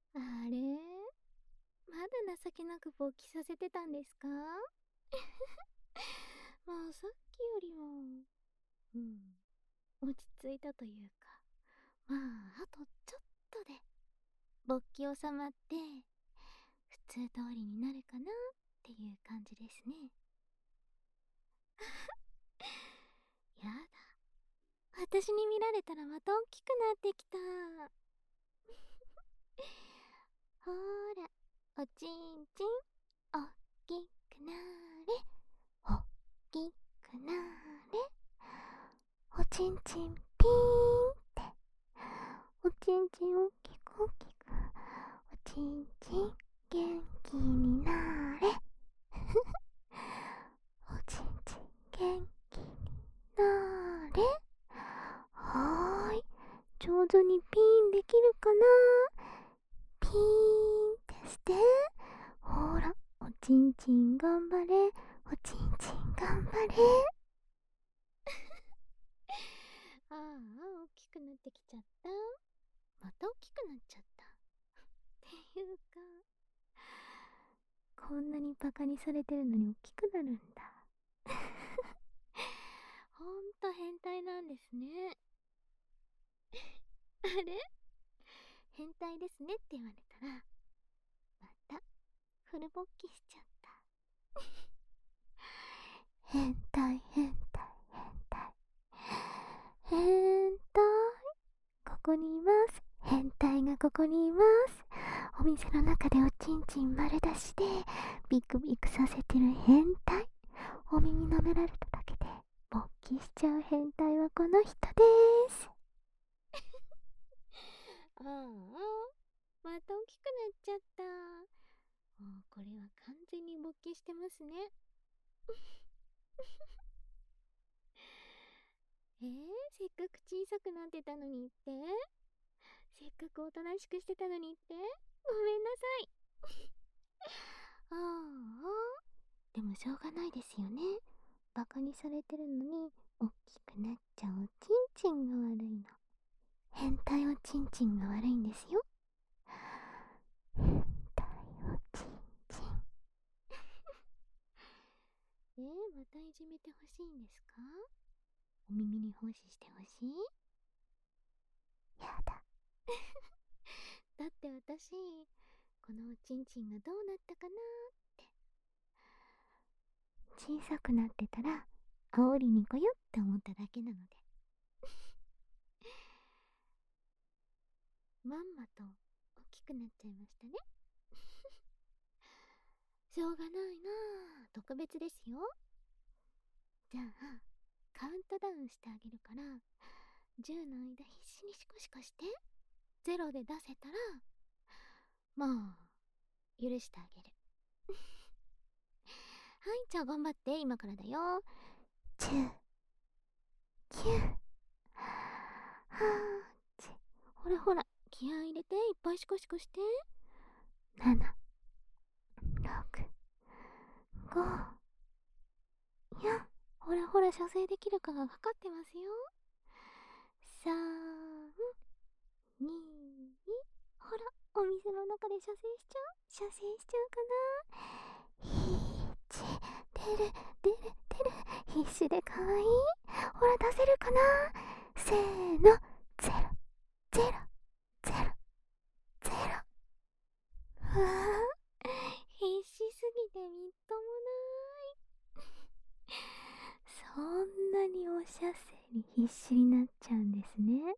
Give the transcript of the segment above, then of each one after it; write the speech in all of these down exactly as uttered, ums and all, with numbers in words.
あれ、まだ情けなく勃起させてたんですか？まあさっきよりは、うん、落ち着いたというか、まああとちょっとで勃起収まって普通通りになるかなっていう感じですね。やだ、私に見られたらまた大きくなってきた。ほーら、おちんちん、おっきくなれ、おっきくなれ、おちんちんピーンって、おちんちんおっきくおっきく、おちんちん元気になれ、おちんちん元気になれ。はーい、上手にピーンできるかな。ピーンってして、ほら、おちんちん頑張れ、おちんちん頑張れ。ああ、大きくなってきちゃった。また大きくなっちゃった。っていうか、こんなにバカにされてるのに大きくなるんだ。ほんと変態なんですね。あれ、変態ですねって言われたら、またフル勃起しちゃった。変態変態変態変態、ここにいます。変態がここにいます。お店の中でおちんちん丸出しでビクビクさせてる変態。お耳舐められただけで勃起しちゃう変態はこの人です。ああ、また大きくなっちゃった。もうこれは完全に勃起してますね。えー、せっかく小さくなってたのにって、せっかくおとなしくしてたのにって、ごめんなさい。ああ、でもしょうがないですよね。バカにされてるのに大きくなっちゃうおちんちんが悪いの。変態おちんちんが悪いんですよ。変態おちんちん。えー、またいじめてほしいんですか？お耳に奉仕してほしい？やだ。だって私、このおちんちんがどうなったかなーって。小さくなってたら煽りに来よって思っただけなので。まんまと大きくなっちゃいましたね。しょうがないなあ、特別ですよ。じゃあカウントダウンしてあげるから、じゅうの間必死にシコシコして、ゼロで出せたらまあ許してあげる。はい、じゃあ頑張って、今からだよ。じゅう、きゅう、はち、ほらほら、気合い入れていっぱいシコシコして。なな、ろく、ご、よん、ほらほら、射精できるかがかかってますよ。さん、に、ほら、お店の中で射精しちゃう射精しちゃうかな。いち、出る出る出る、必死でかわいい。ほら出せるかな。せーの、ゼロゼロゼロゼロ。うわあ、必死すぎてみっともない。そんなにお射精に必死になっちゃうんですね。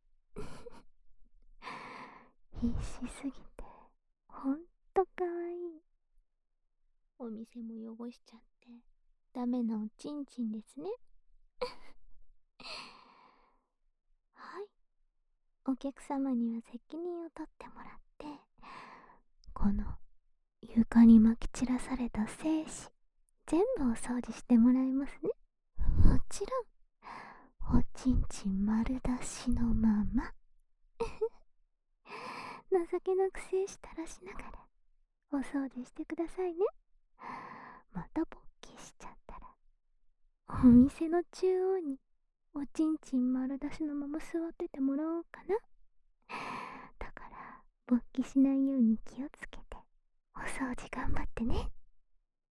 必死すぎてほんとかわいい。お店も汚しちゃってダメなおちんちんですね。はい、お客様には責任を取ってもらって、この床にまき散らされた精子全部お掃除してもらいますね。もちろんおちんちん丸出しのまま。情けなく精子垂らしながらお掃除してくださいね。また勃起しちゃったらお店の中央におちんちん丸出しのまま座っててもらおうかな。だから勃起しないように気をつけてお掃除頑張ってね。